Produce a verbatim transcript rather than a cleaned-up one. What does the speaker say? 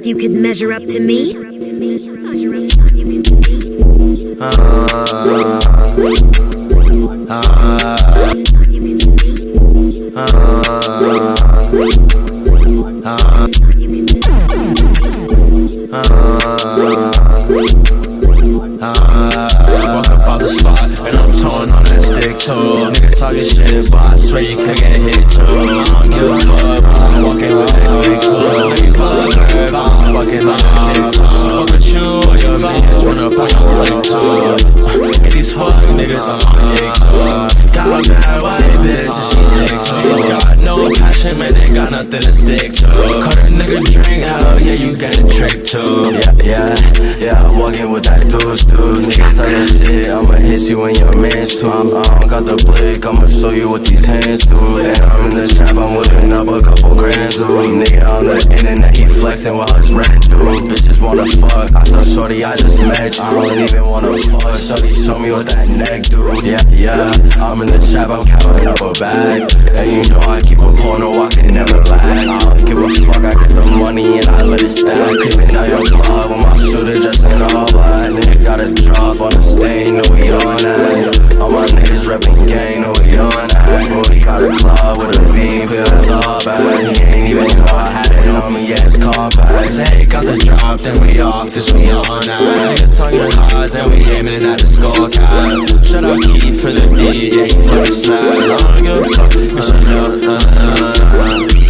thought you could measure up to me? Uh, uh, uh, uh, Walk up off the spot, and I'm towing on that stick too. Niggas talking shit, but I swear you could get hit too. I don't give a fuck, I'm walking with that big too. You love her, I'm fucking on that shit too. Fuck with you, your bitch wanna push on like two. Get these fuck niggas on my dick too. Got a bad white bitch, and she dick too. Got no passion, man, they got nothing to stick to. Cut a nigga drink, hell yeah, you get a trick too. Yeah, yeah, yeah, I'm walking with that deuce, dude. Niggas talking shit, I'ma hit you in your man's too. I'm, I don't got the blick, I'ma show you what these hands do. And I'm in the trap, I'm whipping up a couple grand, dude. Nigga on the internet, he flexing while it's red, dude. Bitches wanna fuck, I tell shorty I just met you. I don't even wanna fuck, shorty show me what that neck do. Yeah, yeah, I'm in the trap, I'm counting up a bag. And you know I keep a corner, I can never lag. I don't give a fuck, I get the money and I let it stack. Creeping out your club with my shooter just in all black. Nigga got a drop on the stain, know we on that. All my niggas reppin' gang, know we on that. Booty got a club with a V, feel it's all bad. He ain't even know I had it on me, yeah, it's compact. Hey, got the drop, then we off, cause we on that. Niggas talking hard, then we aiming at the skull cap. Shout out Keith for the beat, yeah, he fucking snap. I don't give a fuck, bitch, I know, uh, uh, uh.